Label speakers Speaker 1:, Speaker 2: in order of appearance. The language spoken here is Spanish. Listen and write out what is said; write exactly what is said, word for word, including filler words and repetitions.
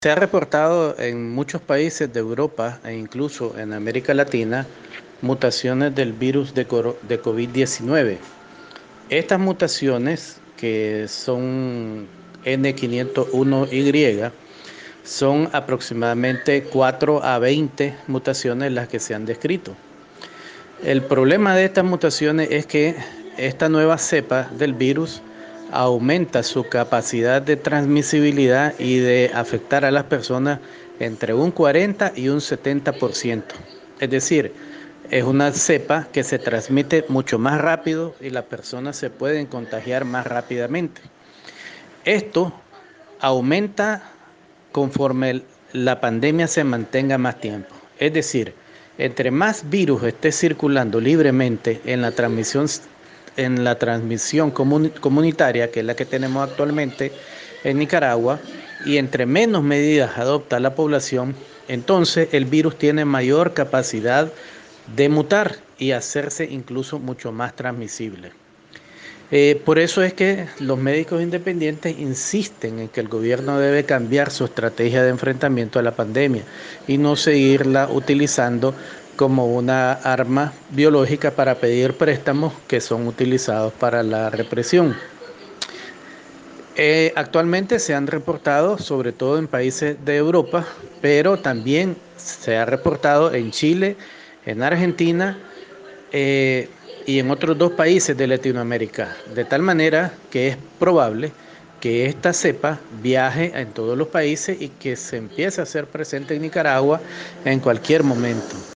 Speaker 1: Se ha reportado en muchos países de Europa e incluso en América Latina mutaciones del virus de, de COVID diecinueve. Estas mutaciones, que son N quinientos uno Y, son aproximadamente cuatro a veinte mutaciones las que se han descrito. El problema de estas mutaciones es que esta nueva cepa del virus aumenta su capacidad de transmisibilidad y de afectar a las personas entre un cuarenta y un setenta por ciento. Es decir, es una cepa que se transmite mucho más rápido y las personas se pueden contagiar más rápidamente. Esto aumenta conforme la pandemia se mantenga más tiempo. Es decir, entre más virus esté circulando libremente en la transmisión, en la transmisión comun, comunitaria, que es la que tenemos actualmente en Nicaragua, y entre menos medidas adopta la población, entonces el virus tiene mayor capacidad de mutar y hacerse incluso mucho más transmisible. Eh, por eso es que los médicos independientes insisten en que el gobierno debe cambiar su estrategia de enfrentamiento a la pandemia y no seguirla utilizando como una arma biológica para pedir préstamos que son utilizados para la represión. Eh, actualmente se han reportado, sobre todo en países de Europa, pero también se ha reportado en Chile, en Argentina, eh, y en otros dos países de Latinoamérica, de tal manera que es probable que esta cepa viaje en todos los países y que se empiece a hacer presente en Nicaragua en cualquier momento.